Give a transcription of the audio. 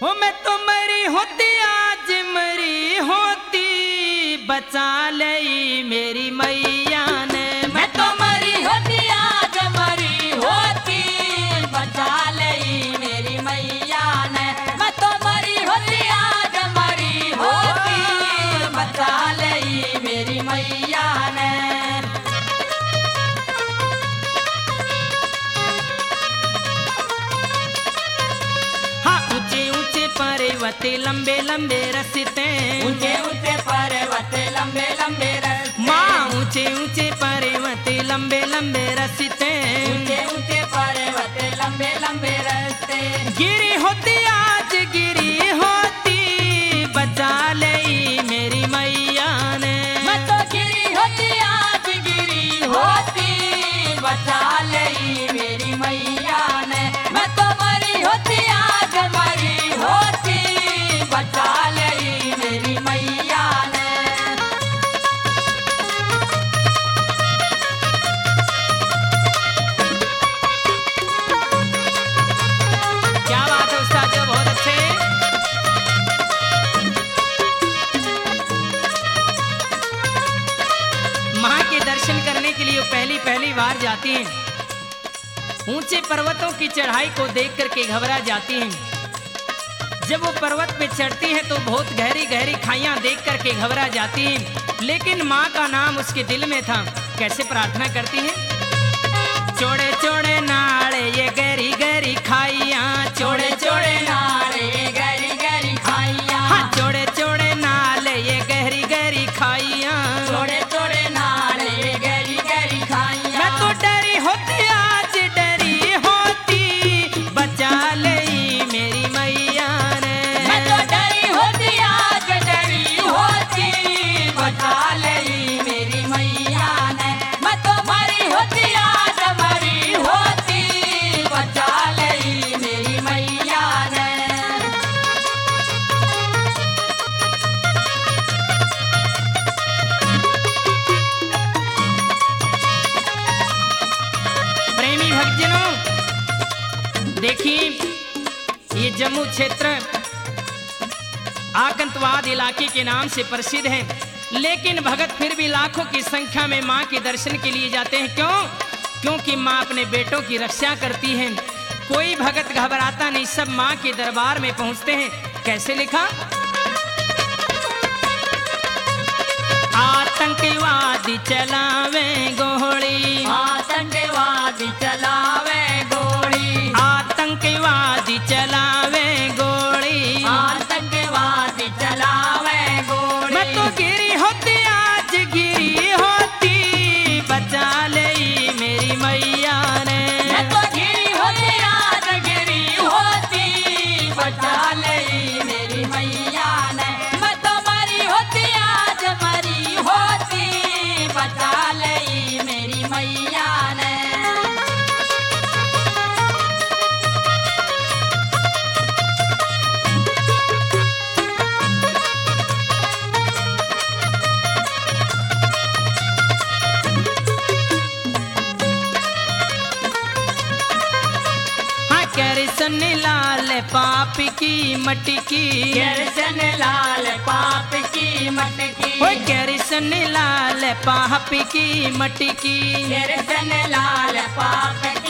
हो मैं तो मरी होती आज मरी होती बचा लई मेरी मैया ने। मैं तो मरी होती आज मरी होती बचा लई मेरी मैया ने। मैं तो मरी होती आज मरी होती बचा लई मेरी मैया ने। पर्वत लंबे लंबे रस्ते, ऊंचे ऊंचे पर्वत लंबे लंबे रस्ते, माँ ऊंचे ऊंचे पर्वत लंबे लंबे रस्ते, ऊंचे ऊंचे पर्वत लंबे लंबे रस्ते। गिरी होती आज गिरी होती बचा लई मेरी मैया ने। मैं तो गिरी होती आज गिरी होती बचा लई मेरी मैया ने। मैं तो मरी होती आज मरी होती बचा लई मेरी मैया ने। क्या बात है उस्ताद जी, बहुत अच्छे। माँ के दर्शन करने के लिए पहली बार जाती हैं। ऊंचे पर्वतों की चढ़ाई को देख करके घबरा जाती हैं। जब वो पर्वत पे चढ़ती हैं तो बहुत गहरी गहरी खाइयां देख करके घबरा जाती हैं। लेकिन माँ का नाम उसके दिल में था। कैसे प्रार्थना करती हैं? चोड़े चोड़े नाड़े ये गहरी गहरी खाइयां, चोड़े चोड़े नारे गहरी गहरी खाइयां, हाँ चोड़े चोड़े नाले ये गहरी गहरी खाइयां, चोड़े चोड़े नारे गहरी गहरी खाइयां। मैं तो डरी होती आज डरी होती बचा लई मेरी मैया ने। मैं तो डरी होती आज डरी होती बचा लई मेरी मैया ने। मैं तो मरी होती आज मरी होती बचा लई मेरी मैया ने। प्रेमी भक्तजनों, देखिए ये जम्मू क्षेत्र आतंकवाद इलाके के नाम से प्रसिद्ध है। लेकिन भगत फिर भी लाखों की संख्या में मां के दर्शन के लिए जाते हैं। क्यों? क्योंकि मां अपने बेटों की रक्षा करती है। कोई भगत घबराता नहीं, सब मां के दरबार में पहुंचते हैं। कैसे लिखा? आतंकवादी चलावे गोली, आतंकवादी चलावे गोली, आतंकवादी चलावे गोली, आतंकवादी चलावे गोली। मैं तो गिरी होती आज गिरी होती बचा लई मेरी मैया ने। मैं तो गिरी होती आज गिरी होती बचा लई मेरी मैया ने। मैं तो मरी होती आज मरी होती बचा लई मेरी मैया ने। हाँ कैरसन लाल पाप की मटकी, कैरसन लाल पाप की मटकी, ओए कैरसन लाल पाप की मटकी, कैरसन लाल पाप